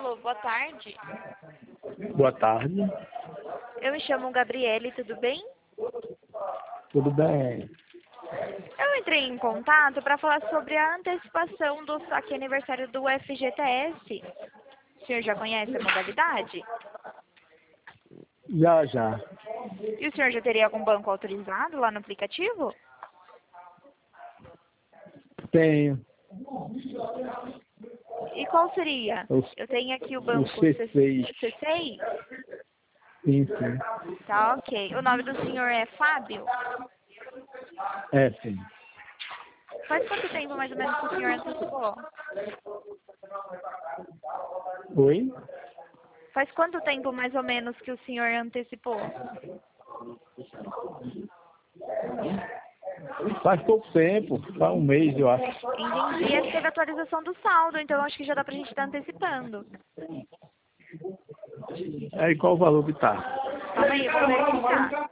Alô, boa tarde. Boa tarde. Eu me chamo Gabriele, tudo bem? Tudo bem? Eu entrei em contato para falar sobre a antecipação do saque aniversário do FGTS. O senhor já conhece a modalidade? Já. E o senhor já teria algum banco autorizado lá no aplicativo? Tenho. E qual seria? Eu tenho aqui o banco C6. C6? Sim. Tá, ok. O nome do senhor é Fábio? É, sim. Faz quanto tempo mais ou menos que o senhor antecipou? Oi? Faz quanto tempo mais ou menos que o senhor antecipou? Faz pouco tempo, faz um mês, eu acho. Entendi. É que teve atualização do saldo, então acho que já dá pra gente estar antecipando. Aí qual o valor que tá? Calma aí, eu vou verificar.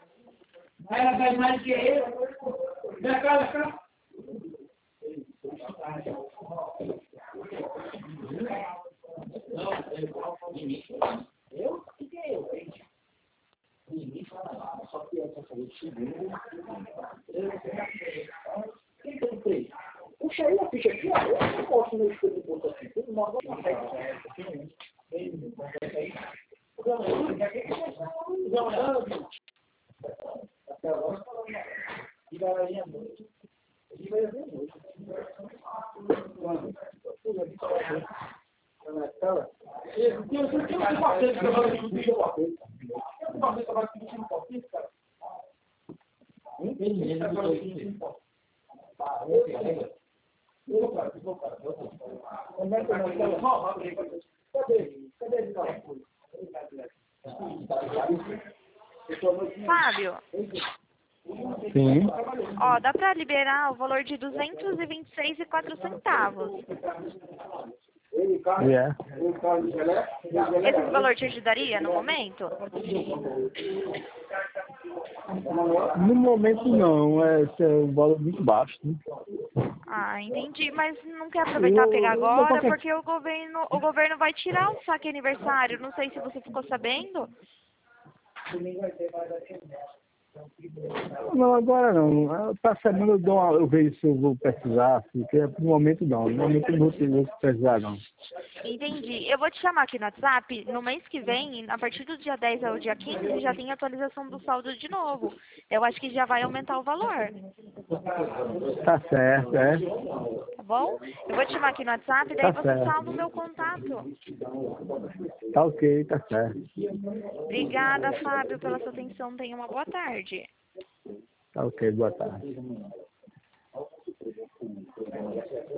Puxa aí a ficha aqui, ó. Eu não posso mexer no bolso aqui. Tudo mal. Fábio, Sim. ó, dá pra liberar o valor de R$ 226,04. Esse valor te ajudaria no momento? No momento não, esse é um valor muito baixo, né? Ah, entendi. Mas não quer aproveitar e pegar agora, porque o governo vai tirar o saque aniversário. Não sei se você ficou sabendo. Não, agora não. Pra semana eu vejo se eu vou precisar, porque no momento não. No momento eu não vou precisar, não. Entendi. Eu vou te chamar aqui no WhatsApp. No mês que vem, a partir do dia 10 ao dia 15, já tem atualização do saldo de novo. Eu acho que já vai aumentar o valor. Tá certo, é? Tá bom? Eu vou te chamar aqui no WhatsApp, daí Tá você certo. salva o meu contato. Tá ok, tá certo. Obrigada, Fábio, pela sua atenção. Tenha uma boa tarde. Tá ok, boa tarde.